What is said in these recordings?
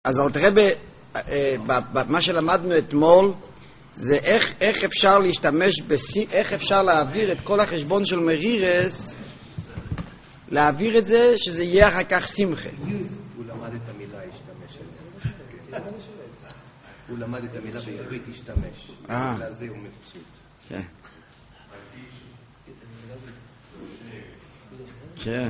אז תראה, מה שלמדנו אתמול זה איך אפשר להשתמש, איך אפשר להעביר את כל החשבון של מרירס, להעביר את זה שזה יהיה אחר כך שמחה. הוא למד את המילה השתמש על זה. הוא למד את המילה בעברית השתמש. בגלל זה הוא מבסוט. כן. כן.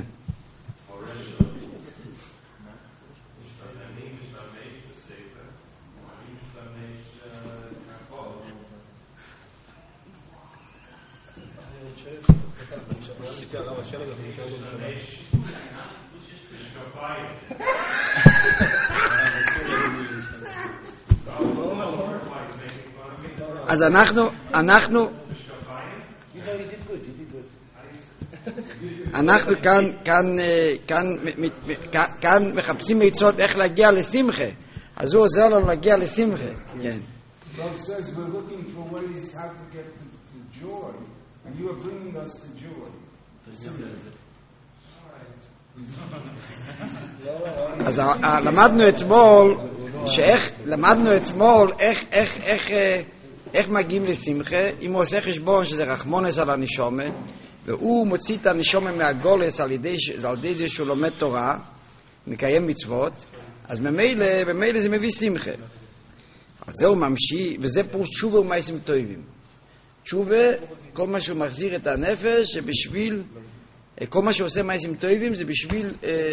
אז אנחנו כאן מחפשים עצות איך להגיע לשמחה. אז הוא עוזר לנו להגיע לשמחה. כן. Bob says we're looking for ways how to get to joy, and you are bringing us to joy. אז למדנו אתמול איך מגיעים לשמחה. אם הוא עושה חשבון שזה רחמונס על הנשומה, והוא מוציא את הנשומה מהגולס על ידי זה שהוא לומד תורה, מקיים מצוות, אז ממילא זה מביא שמחה. אז זהו ממשיך, וזה פירוש תשובה ומעשים טובים. תשובה, כל מה שהוא מחזיר את הנפש, שבשביל, כל מה שהוא עושה מעשים טובים, זה בשביל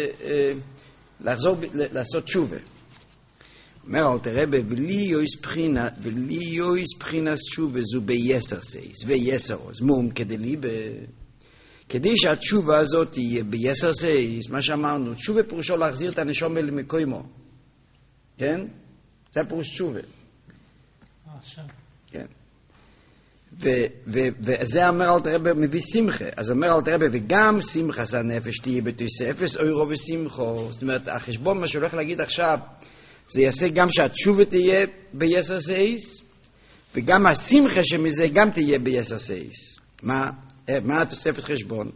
לעשות תשובה. אומר אל תראה, ולי יויס בחינס תשובה זו ביסר סייס, ויסר עוז, מום כדי שהתשובה הזאת תהיה ביסר סייס, מה שאמרנו, תשובה פירושו להחזיר את הנשומה למקומו. כן? זה פירוש תשובה. כן. וזה אומר אל תראה מביא שמחה. אז אומר אל תראה וגם שמחה זה הנפש תהיה בתוספת אוירו ושמחו. זאת אומרת, החשבון מה שהולך להגיד עכשיו, זה יעשה גם שהתשובה תהיה ביסר סייס, וגם השמחה שמזה גם תהיה ביסר סייס. מה התוספת חשבון?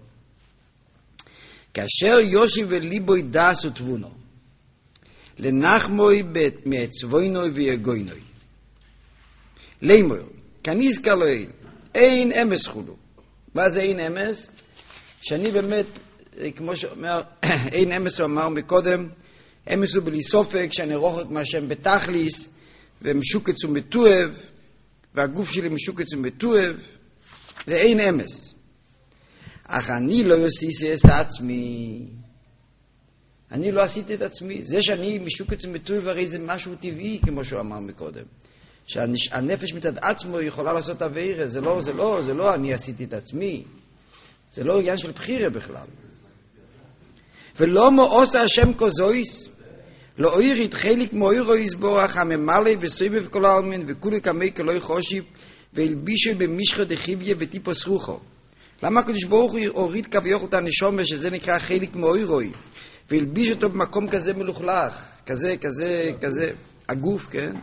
כאשר יושי וליבוי דס ותבונו, לנחמוי מעצבוינוי ויגוינוי. לימור, כניזכר לו אין אמס חולו. מה זה אין אמס? שאני באמת, כמו שאומר, אין אמס הוא אמר מקודם, אמס הוא בלי סופק, שאני רוחק מהשם בתכליס, ומשוקץ ומתואב, והגוף שלי משוקץ ומתואב, זה אין אמס. אך אני לא יוסיסי את עצמי. אני לא עשיתי את עצמי. זה שאני משוקץ ומתואב, הרי זה משהו טבעי, כמו שהוא אמר מקודם. שהנפש מצד עצמו יכולה לעשות עבירה, זה לא אני עשיתי את עצמי. זה לא עניין של בחירה בכלל. ולא מעושה השם כזויס, לא אוירית חלק מאוירו יסבורך, הממלא וסויבב כל העלמין, וכולי כמי כלוי חושיב, והלבישו במשחו דחיביה וטיפוס רוחו. למה הקדוש ברוך הוא הוריד כביכול את הנשמה, שזה נקרא חלק מאוירוי, והלביש אותו במקום כזה מלוכלך, כזה, הגוף, כן?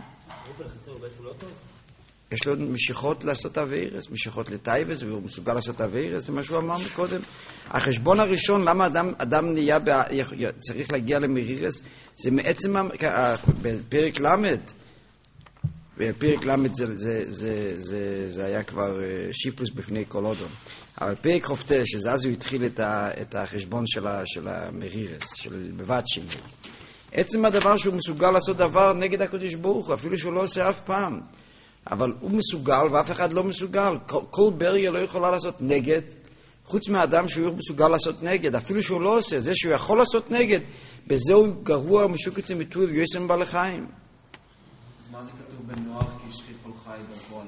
יש לו משיכות לעשות אווירס, משיכות לטייבס, והוא מסוגל לעשות אווירס, זה מה שהוא אמר מקודם. החשבון הראשון, למה אדם צריך להגיע למרירס, זה מעצם, בפרק למד, בפרק למד זה היה כבר שיפוס בפני כל אודום. אבל פרק חופתה, שזה אז הוא התחיל את החשבון של המרירס, של בבת שלי. עצם הדבר שהוא מסוגל לעשות דבר נגד הקדוש ברוך הוא, אפילו שהוא לא עושה אף פעם. אבל הוא מסוגל ואף אחד לא מסוגל. כל בריה לא יכולה לעשות נגד, חוץ מהאדם שהוא מסוגל לעשות נגד, אפילו שהוא לא עושה. זה שהוא יכול לעשות נגד, בזה הוא גרוע ומשוקץ ומתוי ויוסם בעלי חיים. אז מה זה כתוב בנוח כי השחית כל חי דרכו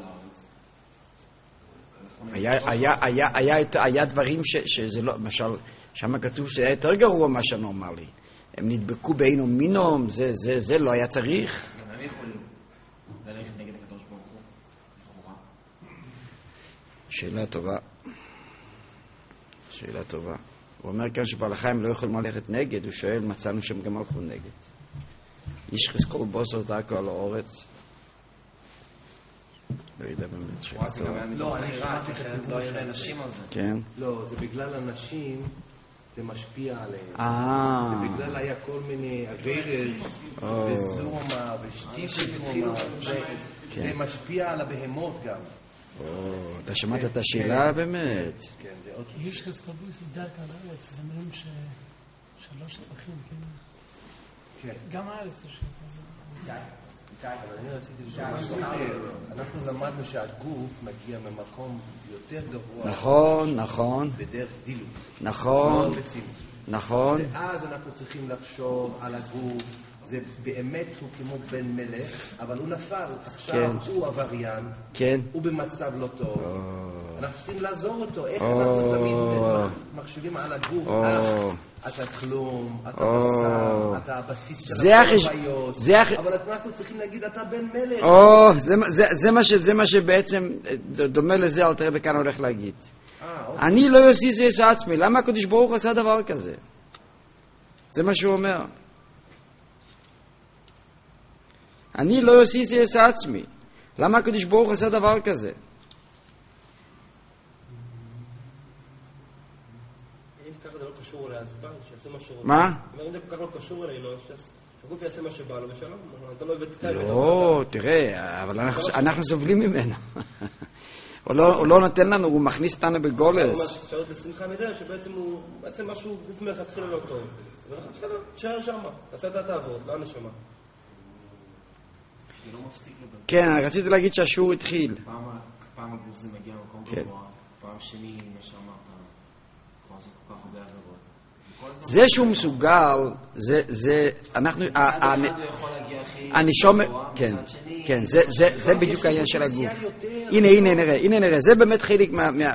על הארץ? היה דברים שזה לא, למשל, שם כתוב שזה היה יותר גרוע מה שנורמלי. הם נדבקו בעינו מינום, זה לא היה צריך. גם הם יכולים ללכת נגד הקדוש ברוך הוא, לכאורה. שאלה טובה. הוא אומר כאן שבעל החיים לא יכולים ללכת נגד, הוא שואל, מצאנו שהם גם הלכו נגד. איש חזקול בוסר דרכו על האורץ. לא יודע באמת שאלה טובה. לא, אני שמעתי את לא היה לאנשים על זה. כן? לא, זה בגלל אנשים זה משפיע עליהם. ובגלל היה כל מיני אגרס וזומה ושטיפזומה, זה משפיע על הבהמות גם. אתה שמעת את השאלה באמת? כן, זה עוד... כי יש חזקבוס דרך על הארץ, זה אומרים שלוש טפחים, כן? גם הארץ יש את זה. אבל אני רציתי לשאול משהו אחר. אנחנו למדנו שהגוף מגיע ממקום יותר גבוה. נכון. בדרך דילוג. נכון. ואז אנחנו צריכים לחשוב על הגוף. זה באמת הוא כמו בן מלך, אבל הוא נפל. עכשיו הוא עבריין. הוא במצב לא טוב. אנחנו צריכים לעזור אותו. איך אנחנו תמיד מחשבים על הגוף? אתה כלום, אתה בשר, אתה הבסיס של החוויות, אבל אנחנו צריכים להגיד, אתה בן מלך. זה מה שבעצם דומה לזה, אל תראה בכאן הולך להגיד. אני לא יוסיס את עצמי, למה הקדוש ברוך הוא עשה דבר כזה? זה מה שהוא אומר. אני לא יוסיס את עצמי, למה הקדוש ברוך הוא עשה דבר כזה? מה? אם זה כל כך לא קשור אלינו, שהגוף יעשה מה שבא לו ושלום, אתה לא הבאת תאי. לא, תראה, אבל אנחנו סובלים ממנו. הוא לא נותן לנו, הוא מכניס אותנו בגולס. אפשרות לשמחה מזה, שבעצם משהו גוף מלכתחילה לא טוב. בסדר, תשאר שמה, תעשה את התעבוד, לא הנשמה. כן, אני רציתי להגיד שהשיעור התחיל. פעם הגוף זה מגיע למקום גבוה, פעם שני, מה שאמרת, כבר זה כל כך הרבה עבירות. זה שהוא מסוגל, זה, אנחנו, אני שומע, כן, זה בדיוק העניין של הגוף. הנה נראה, זה באמת חלק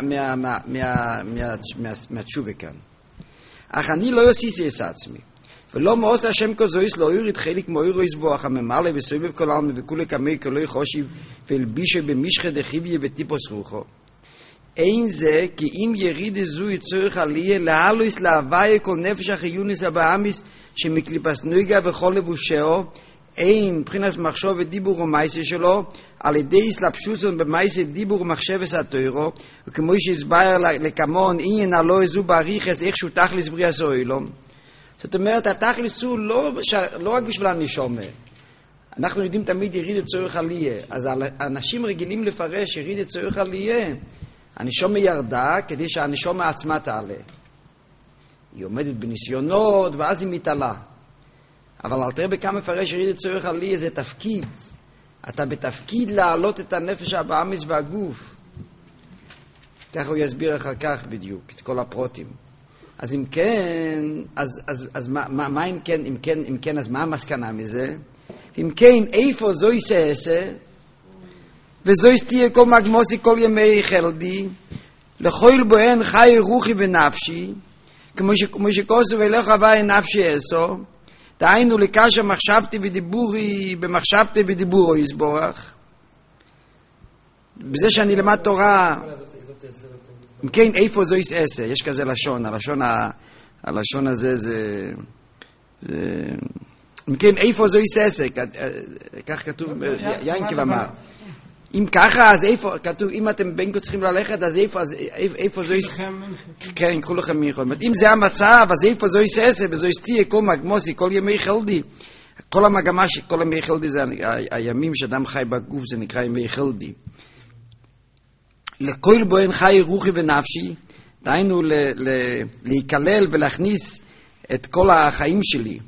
מהתשובה כאן. אך אני לא יוסיס את עצמי, ולא מאוס השם כזויס לא יוריד חלק מאוירו יסבוח הממלא וסובב כל העלמי וכולי כמי כלוי חושיב ולבישה במשחה דחיביה וטיפוס רוחו. אין זה כי אם יריד זו יצורך עליה להלויס להוויה כל נפש החיוניס הבאמיס שמקליפס נויגה וכל לבושהו אין מבחינת מחשוב ודיבור ומייסה שלו על ידי סלפשוסון במייסה דיבור ומחשבס התוירו וכמו שהסבר לכמון עניין הלא זו בעריכס איך שהוא תכליס בריא הסוילום. זאת אומרת התכליס הוא לא רק בשביל הנשומה. אנחנו יודעים תמיד יריד צורך עליה, אז אנשים רגילים לפרש יריד צורך עליה, הנשומה ירדה כדי שהנשומה עצמה תעלה. היא עומדת בניסיונות ואז היא מתעלה. אבל אל תראה בכמה מפרש יריד צורך עליה זה תפקיד. אתה בתפקיד להעלות את הנפש הבאמיס והגוף. ככה הוא יסביר אחר כך בדיוק את כל הפרוטים. אז אם כן, אז מה אם כן, אז מה המסקנה מזה? אם כן, איפה זו יסעסה, וזו יסתיה כל מגמוסי כל ימי חלדי, לכל בוהן חי רוחי ונפשי, כמו שכוסו ולך הווי נפשי אסו, דהיינו לקשה מחשבתי ודיבורי, במחשבתי ודיבורו יסבורך. בזה שאני למד תורה, אם כן, איפה זו יסעסה? יש כזה לשון, הלשון הזה זה אם כן, איפה זו יסעסה? כך כתוב, יינקב אמר. אם ככה, אז איפה, כתוב, אם אתם בינקו צריכים ללכת, אז איפה זו יסעסה? כן, קחו לכם מיכול. אם זה המצב, אז איפה זו יסעסה? וזו יסתיה כל מגמוסי, כל ימי חלדי. כל המגמה, כל ימי חלדי זה הימים שאדם חי בגוף, זה נקרא ימי חלדי. לכל בוהן חי רוחי ונפשי, דהיינו להיכלל ולהכניס את כל החיים שלי,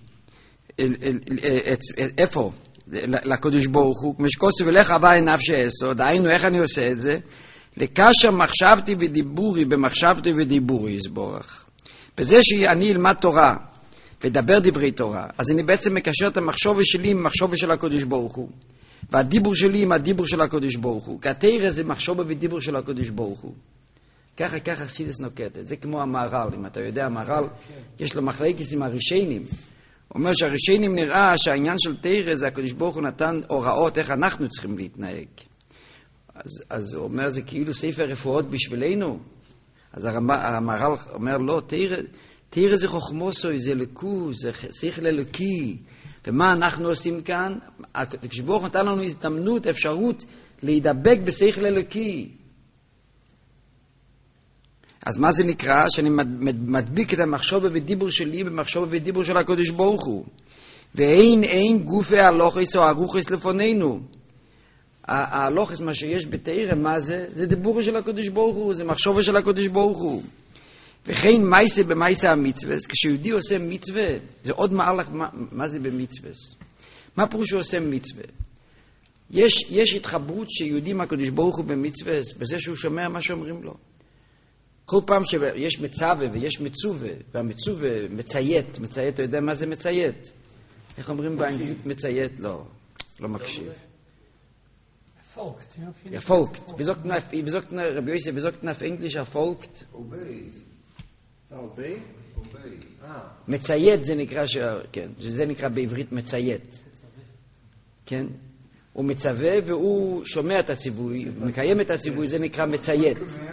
איפה? לקדוש ברוך הוא, כמו שכוסו ולך הווי נפשי אסו, דהיינו איך אני עושה את זה? לקשר מחשבתי ודיבורי, במחשבתי ודיבורי יסבורך. בזה שאני אלמד תורה, ודבר דברי תורה, אז אני בעצם מקשר את המחשבה שלי עם המחשבה של הקדוש ברוך הוא. והדיבור שלי עם הדיבור של הקדוש ברוך הוא. כתירה זה מחשבה ודיבור של הקדוש ברוך הוא. ככה חסידס נוקטת. זה כמו המהר"ל. אם אתה יודע, המהר"ל יש לו מחלקת עם הרישיינים. הוא אומר שהרישיינים נראה שהעניין של תירה זה הקדוש ברוך הוא נתן הוראות איך אנחנו צריכים להתנהג. אז הוא אומר זה כאילו ספר רפואות בשבילנו. אז המהר"ל אומר לא, תירה זה חוכמוסוי, זה לקו, זה שכל אלוקי. ומה אנחנו עושים כאן? הקדוש ברוך הוא נתן לנו הזדמנות, אפשרות להידבק בשכל אלוקי. אז מה זה נקרא? שאני מדביק את המחשוב ודיבור שלי במחשוב ודיבור של הקדוש ברוך הוא. ואין גופי הלוחס או הרוחס לפנינו. הלוחס, מה שיש בתאירה, מה זה? זה דיבור של הקדוש ברוך הוא, זה מחשוב של הקדוש ברוך הוא. וכן מייסה במייסה המצווה, כשיהודי עושה מצווה, זה עוד מעלך, מה זה במצווה? מה פירוש שהוא עושה מצווה? יש התחברות שיהודי מהקדוש ברוך הוא במצווה, בזה שהוא שומע מה שאומרים לו. כל פעם שיש מצווה ויש מצווה, והמצווה מציית, אתה יודע מה זה מציית? איך אומרים באנגלית מציית? לא מקשיב. Folgt, ja. Ja, folgt. Wie sagt Rabbi Yosef, wie sagt man auf Englisch, folgt? Obey. מציית זה נקרא, כן, זה נקרא בעברית מציית. כן? הוא מצווה והוא שומע את הציווי, מקיים את הציווי, זה נקרא מציית.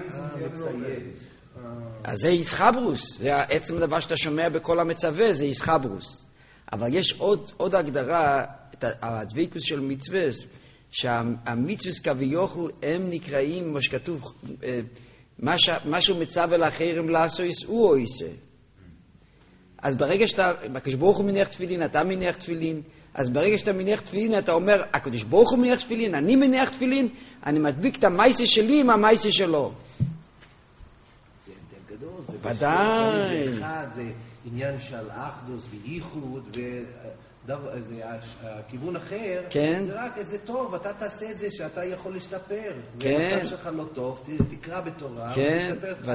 אז זה ישחברוס, זה עצם דבר שאתה שומע בכל המצווה, זה ישחברוס. אבל יש עוד הגדרה, הדביקוס של מצווה, שהמצווה כביכול הם נקראים, מה שכתוב, משהו מצווה לאחרים לעשות, הוא או יעשה. אז ברגע שאתה, הקדוש ברוך הוא מניח תפילין, אתה מניח תפילין, אז ברגע שאתה מניח תפילין, אתה אומר, הקדוש ברוך הוא מניח תפילין, אני מניח תפילין, אני מדביק את המייסה שלי עם המייסה שלו. זה הבדל גדול. ודאי. זה עניין של אחדוס וייחוד, זה הכיוון אחר. כן. זה רק, זה טוב, אתה תעשה את זה שאתה יכול להשתפר. כן. זה מצב שלך לא טוב, תקרא בתורה. כן,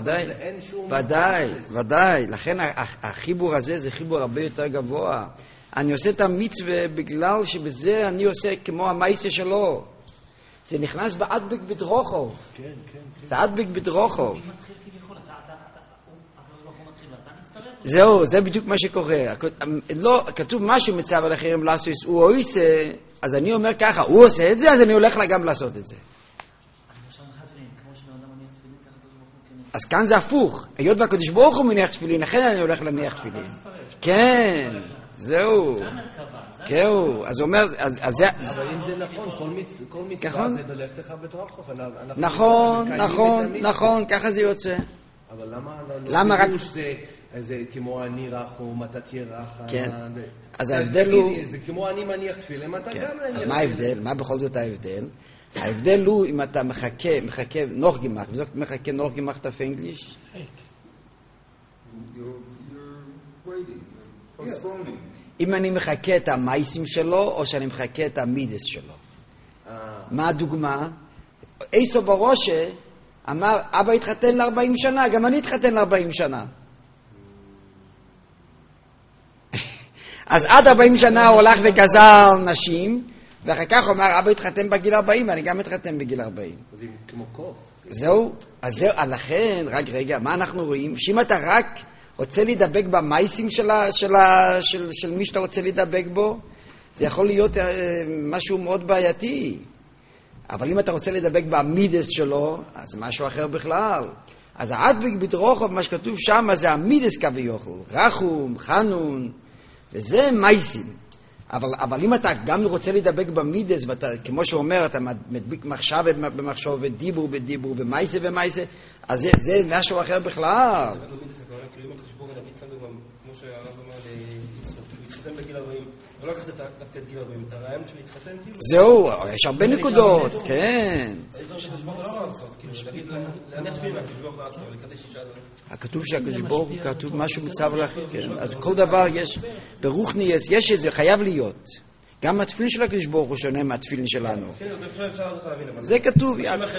ודאי. לכן החיבור הזה זה חיבור הרבה יותר גבוה. אני עושה את המצווה בגלל שבזה אני עושה כמו המייסה שלו. זה נכנס באדבק בדרוכו. כן. זה אדבק בדרוכו. מי מתחיל כביכול? אתה לא מתחיל ואתה מצטרף? זהו, זה בדיוק מה שקורה. לא, כתוב משהו מצווה לאחרים לעשות, הוא עושה, אז אני אומר ככה, הוא עושה את זה, אז אני הולך לה גם לעשות את זה. אז כאן זה הפוך. היות והקדוש ברוך הוא מניח תפילין, לכן אני הולך להניח תפילין. כן, זהו. אז הוא אומר, אבל אם זה נכון, כל מצווה זה בלכת לך בתרחוף. נכון, ככה זה יוצא. אבל למה רק זה כמו אני רחום, אתה תהיה רחם. כן. אז ההבדל הוא... זה כמו אני מניח תפילין, אתה גם מניח. מה ההבדל? מה בכל זאת ההבדל? ההבדל הוא אם אתה מחכה נוח גמח, וזאת מחכה נוח גמח תף אנגליש? אם אני מחכה את המייסים שלו, או שאני מחכה את המידס שלו. מה הדוגמה? איסו בראשה אמר, אבא התחתן ל-40 שנה, גם אני התחתן ל-40 שנה. אז עד 40 שנה הוא הולך וגזר נשים, ואחר כך הוא אמר, אבא התחתן בגיל 40, ואני גם התחתן בגיל 40. זה כמו קוף. זהו, לכן, רק רגע, מה אנחנו רואים? שאם אתה רק רוצה להידבק במייסים של מי שאתה רוצה להידבק בו, זה יכול להיות משהו מאוד בעייתי. אבל אם אתה רוצה להידבק במידס שלו, אז זה משהו אחר בכלל. אז העדבק בדרוכוב, מה שכתוב שם, זה המידס כביכול, רחום, חנון, וזה מייסים. אבל אם אתה גם רוצה להידבק במידס, ואתה, כמו שאומר, אתה מדביק מחשב במחשב, ודיבור בדיבור, ומייסה ומייסה, אז זה משהו אחר בכלל. כמו שהרב אמר ליצחק, שהוא התחתן בגיל 40, ולא לקחת דווקא את גיל 40, את הרעיון של להתחתן, כאילו... זהו, יש הרבה נקודות, כן. איזה שהקדוש ברוך הוא לא לעשות, כאילו, להניח שביל מהקדוש ברוך הוא לעשות, לקדש אישה הזאת. הכתוב שהקדוש ברוך הוא כתוב משהו מצב לאחר, כן. אז כל דבר יש, ברוחניאס, יש איזה, חייב להיות. גם התפילין של הקדוש ברוך הוא שונה מהתפילין שלנו. זה כתוב.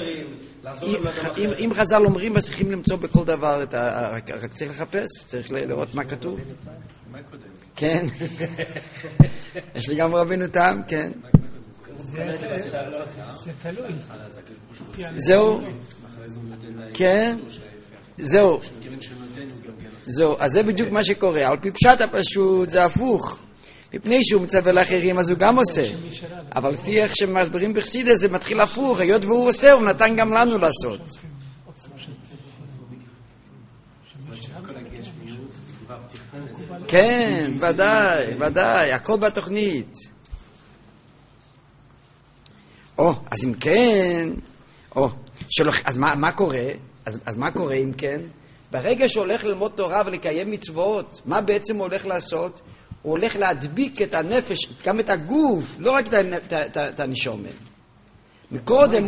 אם חז"ל אומרים, אז צריכים למצוא בכל דבר, רק צריך לחפש, צריך לראות מה כתוב. כן. יש לי גם רבינו טעם, כן. זה תלוי. זהו. כן. זהו. אז זה בדיוק מה שקורה. על פי פשט הפשוט זה הפוך. מפני שהוא מצווה לאחרים, אז הוא גם עושה. אבל לפי איך שמסברים בחסידות, זה מתחיל הפוך. היות והוא עושה, הוא נתן גם לנו לעשות. כן, ודאי, הכל בתוכנית. אז אם כן, אז מה קורה? אז מה קורה אם כן? ברגע שהוא הולך ללמוד תורה ולקיים מצוות, מה בעצם הוא הולך לעשות? הוא הולך להדביק את הנפש, גם את הגוף, לא רק את הנשמה. מקודם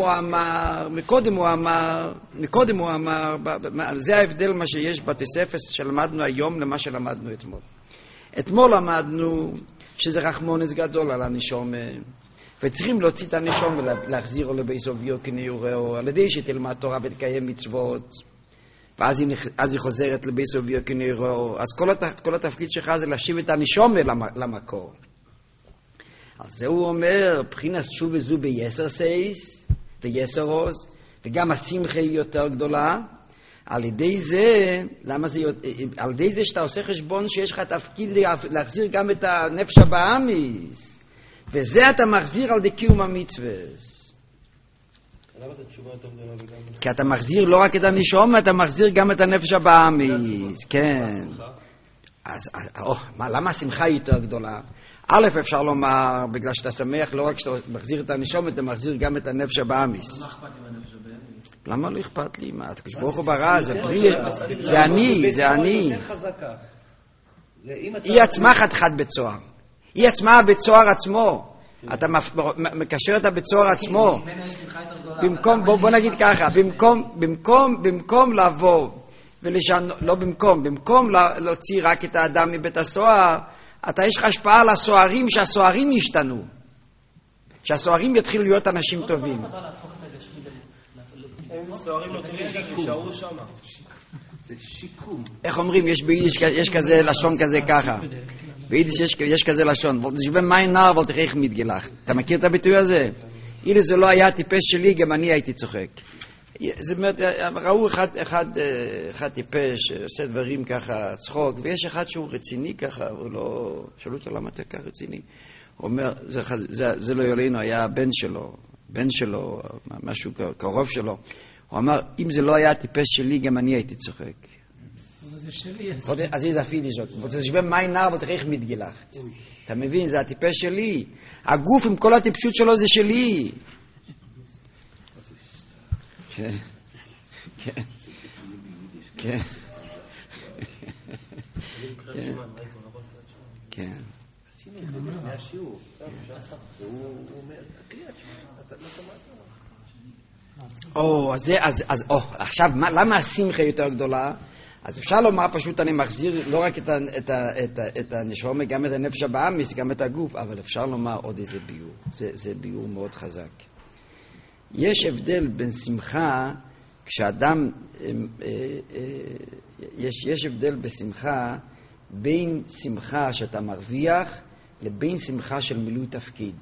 הוא אמר, זה ההבדל מה שיש בתוספות שלמדנו היום למה שלמדנו אתמול. אתמול למדנו שזה רחמונס גדול על הנשמה, וצריכים להוציא את הנשמה ולהחזיר לו לבית סוביו כנעורהו, על ידי שתלמד תורה ותקיים מצוות, ואז היא חוזרת לבית סוביו כנעורהו. אז כל התפקיד שלך זה להשיב את הנשמה למקור. על זה הוא אומר, בחינת שוב וזו ביסר סייס, ביסר עוז, וגם השמחה היא יותר גדולה. על ידי זה, על ידי זה שאתה עושה חשבון שיש לך תפקיד להחזיר גם את הנפש הבאמיס, וזה אתה מחזיר על ידי קיום המצווה. למה זה תשובה יותר גדולה וגם... כי אתה מחזיר לא רק את הנשמה, אתה מחזיר גם את הנפש הבאמיס. כן. אז למה השמחה היא יותר גדולה? א', אפשר לומר, בגלל שאתה שמח, לא רק שאתה מחזיר את הנשמה, אתה מחזיר גם את הנפש הבאמיס. מה אכפת לי מהנפש הבאמיס? למה לא אכפת לי? מה, אתה כשברוך הוא ברא, זה אני, זה אני. היא עצמה חתיכת בצוהר. היא עצמה הבצוהר עצמו. אתה מקשר את הבצוהר עצמו. בוא נגיד ככה, במקום לבוא, לא במקום להוציא רק את האדם מבית הסוהר, אתה יש לך השפעה על הסוהרים, שהסוהרים ישתנו. שהסוהרים יתחילו להיות אנשים טובים. סוהרים לא טובים שישארו שם. זה שיקום. איך אומרים? יש כזה לשון כזה ככה. ביידיש יש כזה לשון. שבמיין נער ולתכך מתגלח. אתה מכיר את הביטוי הזה? אילו זה לא היה הטיפש שלי, גם אני הייתי צוחק. זאת אומרת, ראו אחד טיפש, עושה דברים ככה, צחוק, ויש אחד שהוא רציני ככה, הוא לא... שאלו אותו למה אתה ככה רציני? הוא אומר, זה לא יולינו, היה בן שלו, משהו קרוב שלו. הוא אמר, אם זה לא היה הטיפש שלי, גם אני הייתי צוחק. אבל זה שלי. אז זה אפילו זאת. זה שווה מי נער ותכך מתגלחת. אתה מבין, זה הטיפש שלי. הגוף עם כל הטיפשות שלו זה שלי. כן, כן, כן, כן. מהשיעור, הוא אומר, קריאת שמע, עכשיו, למה השמחה יותר גדולה? אז אפשר לומר פשוט, אני מחזיר לא רק את הנשמה, גם את הנפש הבאמיס, גם את הגוף, אבל אפשר לומר עוד איזה ביור. זה ביור מאוד חזק. יש הבדל בין שמחה, כשאדם, יש הבדל בשמחה, בין שמחה שאתה מרוויח, לבין שמחה של מילוי תפקיד.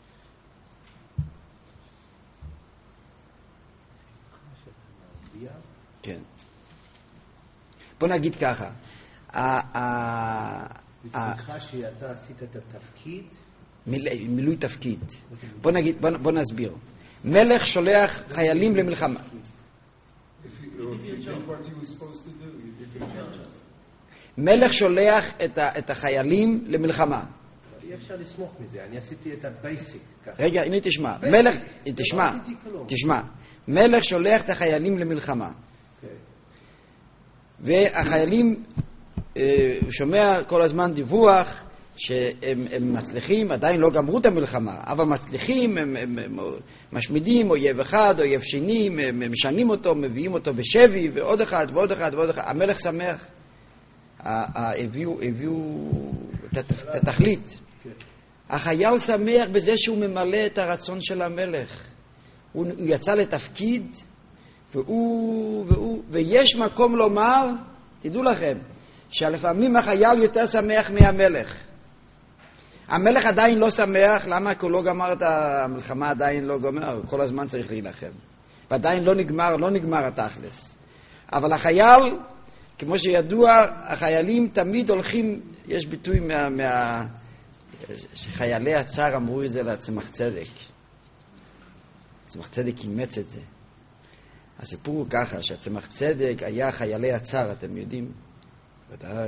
כן. בוא נגיד ככה. בשמחה שאתה עשית את התפקיד? מילוי תפקיד. בוא נסביר. מלך שולח חיילים למלחמה. מלך שולח את החיילים למלחמה. אי אפשר לסמוך מזה, אני עשיתי את הבייסיק. רגע, הנה תשמע. מלך שולח את החיילים למלחמה. והחיילים שומע כל הזמן דיווח שהם מצליחים, עדיין לא גמרו את המלחמה, אבל מצליחים, הם משמידים אויב אחד, אויב שני, הם משנים אותו, מביאים אותו בשבי, ועוד אחד, ועוד אחד, ועוד אחד. המלך שמח. הביאו את התכלית. החייל שמח בזה שהוא ממלא את הרצון של המלך. הוא יצא לתפקיד, ויש מקום לומר, תדעו לכם, שלפעמים החייל יותר שמח מהמלך. המלך עדיין לא שמח, למה? כי הוא לא גמר את המלחמה, עדיין לא גמר, כל הזמן צריך להילחם. ועדיין לא נגמר התכלס. אבל החייל, כמו שידוע, החיילים תמיד הולכים, יש ביטוי שחיילי הצער אמרו את זה לצמח צדק. צמח צדק אימץ את זה. הסיפור הוא ככה, שהצמח צדק היה חיילי הצער, אתם יודעים? ודאי,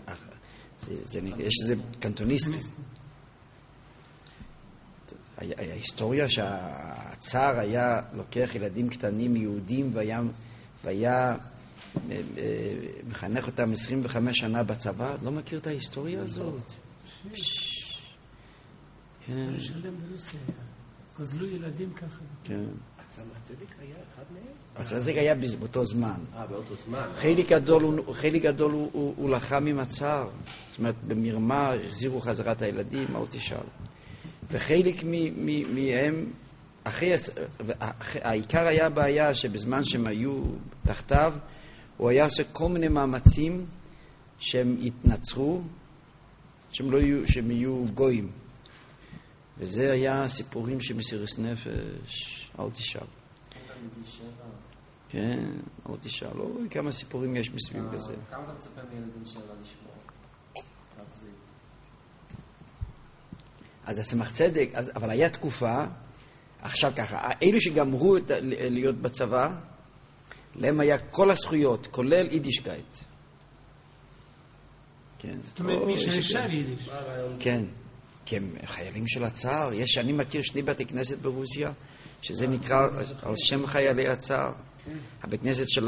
יש איזה קנטוניסט. ההיסטוריה שהצער היה לוקח ילדים קטנים יהודים והיה מחנך אותם 25 שנה בצבא, לא מכיר את ההיסטוריה הזאת. כן. שלם ברוסיה, גוזלו ילדים ככה. כן. הצמח צדק היה אחד מהם? הצדק היה באותו זמן. באותו זמן. חלק גדול הוא לחם עם הצער. זאת אומרת, במרמה החזירו חזרת הילדים, אל תשאל. וחלק מהם, העיקר היה הבעיה שבזמן שהם היו תחתיו, הוא היה עושה כל מיני מאמצים שהם יתנצרו, שהם יהיו גויים. וזה היה סיפורים של מסירות נפש, אל תשאל. כן, אל תשאל. לא, כמה סיפורים יש מסביב לזה. כמה אתה מצפה מילדים שלה לשמור? אז הצמח צדק, אבל היה תקופה, עכשיו ככה, אלו שגמרו להיות בצבא, להם היה כל הזכויות, כולל יידישקייט. כן. זאת אומרת, מי שאפשר יידיש. כן. כי הם חיילים של הצער. אני מכיר 2 בתי כנסת ברוסיה, שזה נקרא על שם חיילי הצער. הבית כנסת של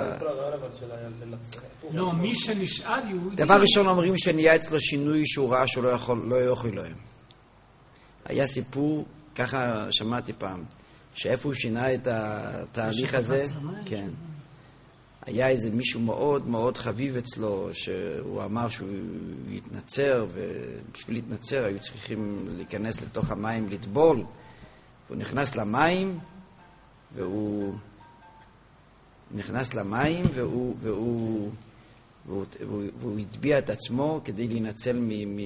לא, מי שנשאר יהודי... דבר ראשון אומרים שנהיה אצלו שינוי שהוא ראה שהוא לא יוכל להם. היה סיפור, ככה שמעתי פעם, שאיפה הוא שינה את התהליך הזה, כן. היה איזה מישהו מאוד מאוד חביב אצלו, שהוא אמר שהוא יתנצר, ובשביל להתנצר היו צריכים להיכנס לתוך המים לטבול. והוא נכנס למים, והוא הטביע את עצמו כדי להינצל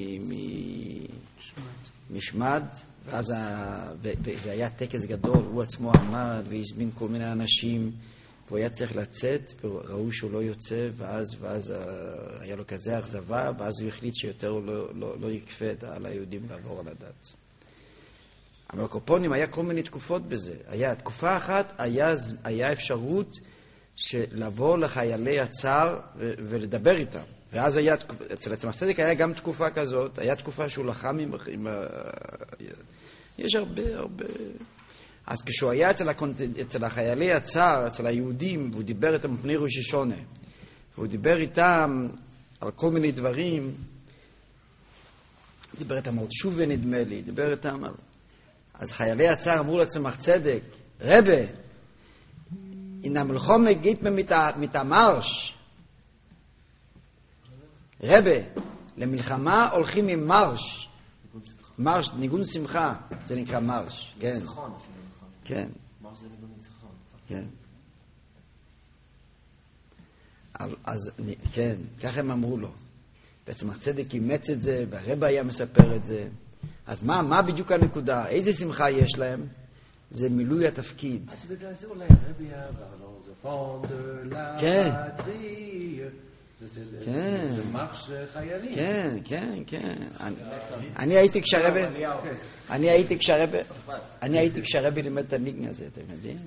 משמד, וזה היה טקס גדול, הוא עצמו עמד והזמין כל מיני אנשים, והוא היה צריך לצאת, וראו שהוא לא יוצא, ואז היה לו כזה אכזבה, ואז הוא החליט שיותר הוא לא יקפה על היהודים לעבור על הדת. אבל הקופונים היה כל מיני תקופות בזה. תקופה אחת היה אפשרות לבוא לחיילי הצער ולדבר איתם. ואז אצל הצמח צדק היה גם תקופה כזאת, היה תקופה שהוא לחם עם יש הרבה... אז כשהוא היה אצל החיילי הצער, אצל היהודים, והוא דיבר איתם מפני ראש השונה, והוא דיבר איתם על כל מיני דברים, דיבר איתם על תשובה נדמה לי, דיבר איתם על... אז חיילי הצער אמרו לצמח צדק, רבה, in המלחמה geht man mit der Marsch. רבה, למלחמה הולכים עם מרש. מרש, ניגון שמחה, זה נקרא מרש. כן. ניצחון. כן. מרש זה ניגון ניצחון. כן. אז כן, ככה הם אמרו לו. וצמח צדק אימץ את זה, והרבה היה מספר את זה. אז מה בדיוק הנקודה? איזה שמחה יש להם? זה מילוי התפקיד. אז בגלל זה אולי רבי עבר, זה פונד, כן. זה מרש חיילים. כן, כן, כן. אני הייתי כשהרבי לימד את הניגן הזה, אתם יודעים?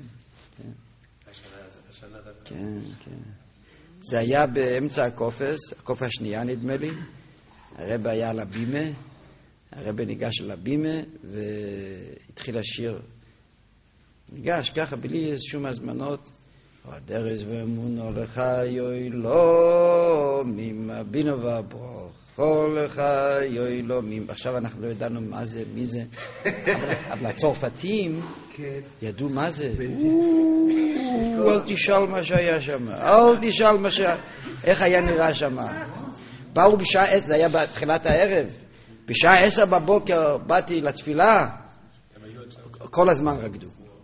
כן, כן. זה היה באמצע הקוף השנייה נדמה לי. הרבי היה על הבימה, הרבי ניגש על הבימה והתחיל לשיר. ניגש ככה בלי שום הזמנות. הדרס ואמונו לך יוי לא ממבינו וברוכו לך יוי לא עכשיו אנחנו לא ידענו מה זה, מי זה, אבל הצרפתים ידעו מה זה. אל תשאל מה שהיה שם, איך היה נראה שם. באו בשעה 10, זה היה בתחילת הערב, בשעה 10 בבוקר באתי לתפילה, כל הזמן רקדו.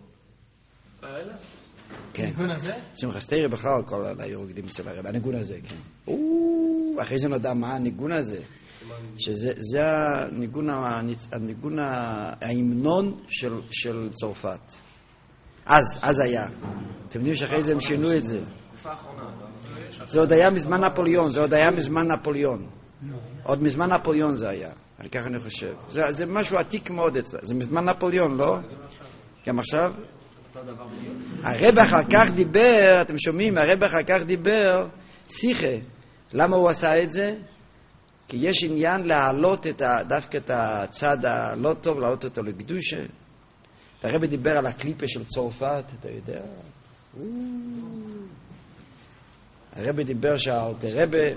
כן. הניגון הזה? שמחה סתירה בכלל, כל היו רוקדים אצל הרב. הניגון הזה, כן. אחרי זה נודע מה הניגון הזה. שזה הניגון ההמנון של צרפת. אז היה. אתם יודעים שאחרי זה הם שינו את זה. זה עוד היה מזמן נפוליאון. עוד מזמן נפוליאון זה היה. ככה אני חושב. זה משהו עתיק מאוד אצלה. זה מזמן נפוליאון, לא? גם עכשיו? הרב אחר כך דיבר, אתם שומעים, הרב אחר כך דיבר שיחה. למה הוא עשה את זה? כי יש עניין להעלות דווקא את הצד הלא טוב, להעלות אותו לקדושה. הרב דיבר על הקליפה של צרפת, אתה יודע? הרבי דיבר שהרבי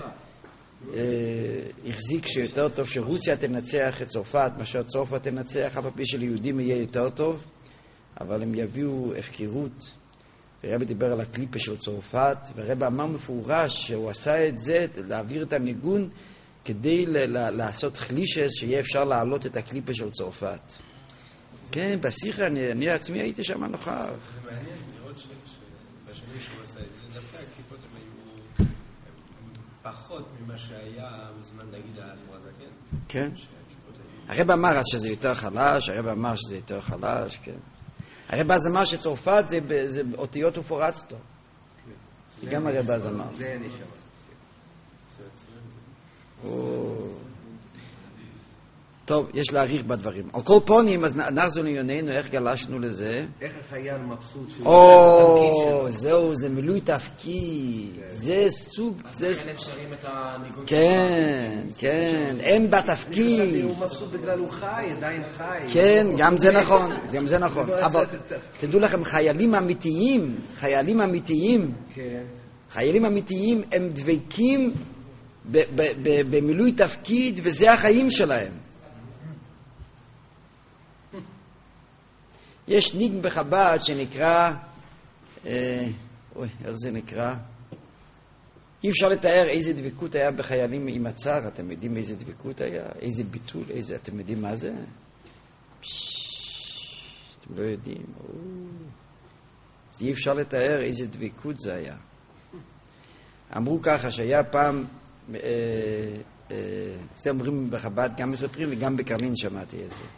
החזיק שיותר טוב שרוסיה תנצח את צרפת, מאשר צרפת תנצח, אף על פי שליהודים יהיה יותר טוב, אבל הם יביאו הפקרות. והרבי דיבר על הקליפה של צרפת, והרבי אמר מפורש שהוא עשה את זה, להעביר את הניגון, כדי לעשות חלישס, שיהיה אפשר להעלות את הקליפה של צרפת. כן, בשיחה, אני עצמי הייתי שם נוכח. זה מעניין לראות שבשנים שהוא עשה את זה, דווקא הקליפות הם היו פחות ממה שהיה בזמן להגיד האדמו"ר הזקן. כן. הרב אמר אז שזה יותר חלש, הרב אמר שזה יותר חלש, כן. הרב אז אמר שצרפת זה אותיות ופורצתו. גם הרב אז אמר. זה אני שמע. טוב, יש להעריך בדברים. על כל פונים, אז נחזור לענייננו, איך גלשנו לזה? איך החייל מבסוט שהוא עושה את התפקיד שלו. זהו, זה מילוי תפקיד. זה סוג... אז לכן הם שרים את הניגון. כן, כן, הם בתפקיד. הוא מבסוט בגלל הוא חי, עדיין חי. כן, גם זה נכון, גם זה נכון. אבל תדעו לכם, חיילים אמיתיים, הם דבקים במילוי תפקיד, וזה החיים שלהם. יש ניגון בחב"ד שנקרא, איך זה נקרא? אי אפשר לתאר איזה דבקות היה בחיילים עם הצער. אתם יודעים איזה דבקות היה? איזה ביטול, אתם יודעים מה זה? אתם לא יודעים. אי אפשר לתאר איזה דבקות זה היה. אמרו ככה שהיה פעם, זה אומרים בחב"ד, גם מספרים וגם בקרלין שמעתי את זה.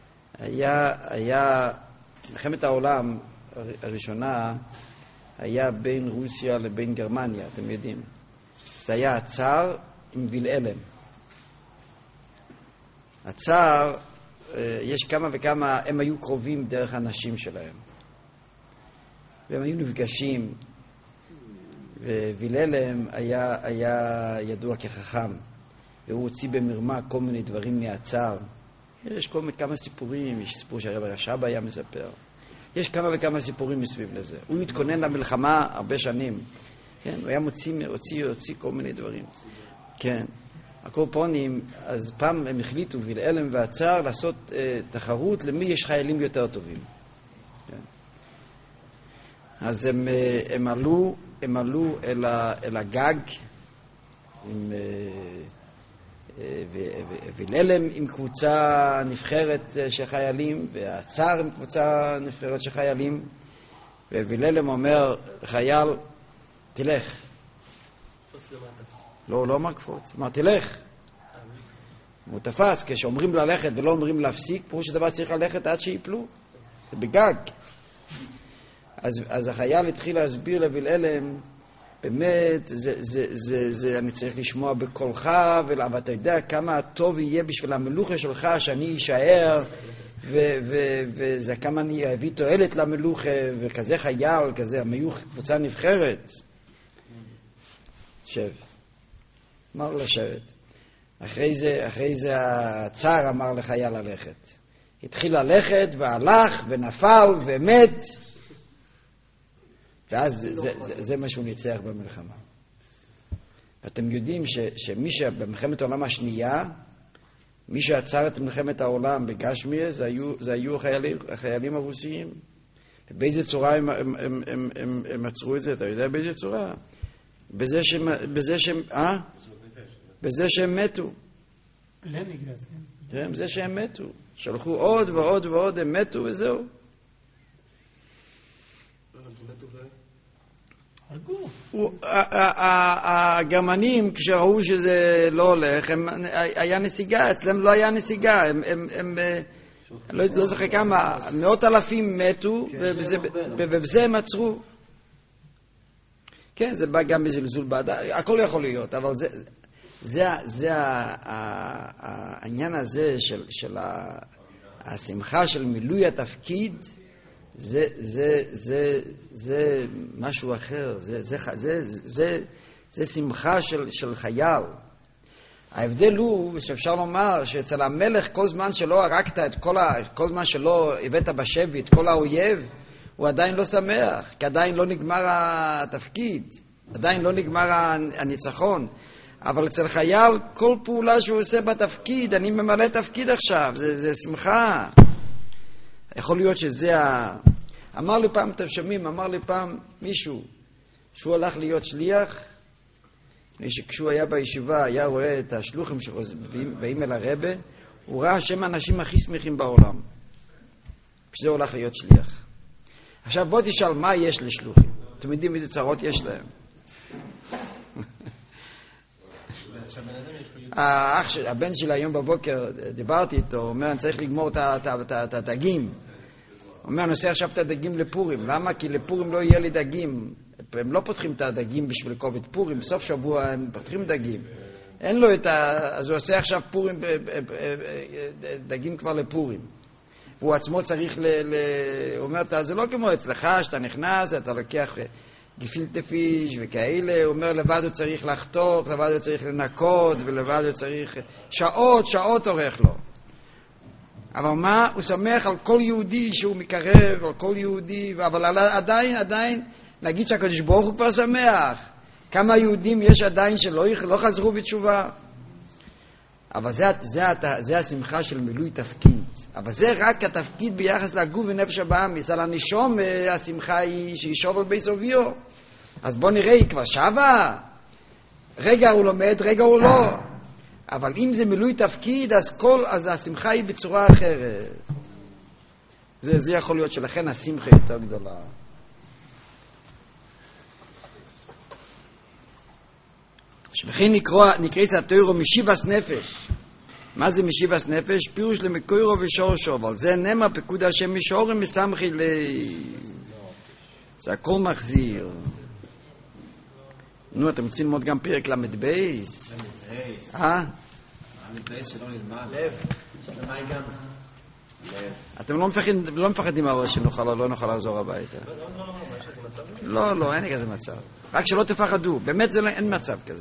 היה מלחמת העולם הראשונה היה בין רוסיה לבין גרמניה, אתם יודעים. זה היה הצאר עם וילהלם. הצאר, יש כמה וכמה, הם היו קרובים דרך הנשים שלהם. והם היו נפגשים. ווילהלם היה ידוע כחכם. והוא הוציא במרמה כל מיני דברים מהצאר. יש כמה סיפורים, יש סיפור שהרב רש"ב היה מספר. יש כמה וכמה סיפורים מסביב לזה. הוא התכונן למלחמה הרבה שנים. כן, הוא היה הוציא כל מיני דברים. כן. הקורפונים, אז פעם הם החליטו, וילהלם והצאר, לעשות תחרות למי יש חיילים יותר טובים. כן. אז הם עלו אל הגג עם... וילהלם עם קבוצה נבחרת של חיילים, והצאר עם קבוצה נבחרת של חיילים, ווילהלם אומר לחייל, תלך. לא אמר קפוץ, אמר תלך. הוא תפס, כשאומרים ללכת ולא אומרים להפסיק, פירוש הדבר צריך ללכת עד שיפלו, זה בגג. אז החייל התחיל להסביר לווילהלם, באמת, אני צריך לשמוע בקולך, ואתה יודע כמה טוב יהיה בשביל המלוכה שלך שאני אשאר, וזה כמה אני אביא תועלת למלוכה, וכזה חייל, כזה, הם היו קבוצה נבחרת. שב. אמר לשבת. אחרי זה הצאר אמר לחייל ללכת. התחיל ללכת, והלך, ונפל, ומת. ואז זה מה שהוא ניצח במלחמה. ואתם יודעים שמי שבמלחמת העולם השנייה, מי שעצר את מלחמת העולם בגשמיה, זה היו החיילים הרוסיים. ובאיזה צורה הם עצרו את זה? אתה יודע באיזה צורה? בזה שהם מתו. לנינגרד, כן, בזה שהם מתו. שלחו עוד ועוד ועוד, הם מתו וזהו. הגרמנים כשראו שזה לא הולך, היה נסיגה, אצלם לא היה נסיגה, הם לא זוכר כמה, 100,000 מתו, ובזה הם עצרו. כן, זה בא גם בזלזול בעד, הכל יכול להיות, אבל זה העניין הזה של השמחה של מילוי התפקיד, זה משהו אחר, זה שמחה של חייל. ההבדל הוא שאפשר לומר שאצל המלך כל זמן שלא הרגת כל זמן שלא הבאת בשבי את כל האויב, הוא עדיין לא שמח, כי עדיין לא נגמר התפקיד. עדיין לא נגמר הניצחון. אבל אצל חייל, כל פעולה שהוא עושה בתפקיד, אני ממלא תפקיד עכשיו, זה שמחה. יכול להיות שזה אמר לי פעם, אתם שומעים, אמר לי פעם מישהו, שהוא הלך להיות שליח, כשהוא היה בישיבה, היה רואה את השלוחים שבאים אל הרבה, הוא ראה שהם האנשים הכי שמחים בעולם. כשזה הולך להיות שליח. עכשיו בוא תשאל, מה יש לשלוחים? אתם יודעים איזה צרות יש להם? הבן שלי היום בבוקר, דיברתי איתו, הוא אומר, אני צריך לגמור את הדגים. הוא אומר, אני עושה עכשיו את הדגים לפורים. למה? כי לפורים לא יהיה לי דגים. הם לא פותחים את הדגים בשביל כובד פורים, בסוף שבוע הם פותחים דגים. אין לו אז הוא עושה עכשיו פורים, דגים כבר לפורים. והוא עצמו צריך הוא אומר, זה לא כמו אצלך, שאתה נכנס, אתה לוקח גפילטה פיש וכאלה, הוא אומר, לבד הוא צריך לחתוך, לבד הוא צריך לנקות, ולבד הוא צריך שעות עורך לו. אבל מה? הוא שמח על כל יהודי שהוא מקרב, על כל יהודי, אבל עדיין, נגיד שהקדוש ברוך הוא כבר שמח. כמה יהודים יש עדיין שלא חזרו בתשובה? אבל זה השמחה של מילוי תפקיד. אבל זה רק התפקיד ביחס לגוף ונפש הבאמיס. על הנשום השמחה היא שישוב על בייס אביו. אז בוא נראה, היא כבר שווה. רגע הוא לומד, רגע הוא לא. אבל אם זה מילוי תפקיד, אז השמחה היא בצורה אחרת. זה יכול להיות שלכן השמחה יותר גדולה. וכן נקרא התורה משיבס נפש. מה זה משיבס נפש? פירוש למקורו ושורשו, אבל זה נאמר פקוד השם משורם מסמכי זה הכל מחזיר. נו, אתם רוצים ללמוד גם פרק למד בייס? למד בייס שלא נלמד. לב. למה גם? אתם לא מפחדים על שלא נוכל לחזור הביתה. לא, אין כזה מצב. רק שלא תפחדו, באמת אין מצב כזה.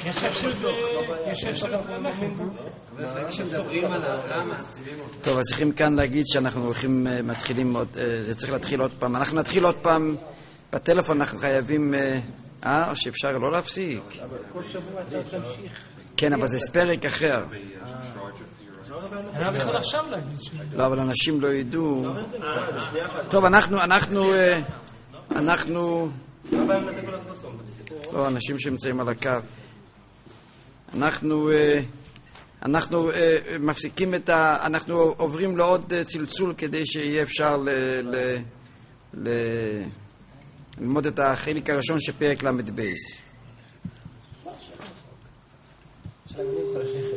טוב, אז צריכים כאן להגיד שאנחנו מתחילים עוד, זה צריך להתחיל עוד פעם. אנחנו נתחיל עוד פעם בטלפון, אנחנו חייבים, או שאפשר לא להפסיק. כל שבוע אתה תמשיך. כן, אבל זה פרק אחר. אני יכול עכשיו להגיד. לא, אבל אנשים לא ידעו. טוב, אנחנו לא, אנשים שנמצאים על הקו. אנחנו מפסיקים אנחנו עוברים לעוד צלצול כדי שיהיה אפשר ללמוד את החלק הראשון של פרק למד בייס.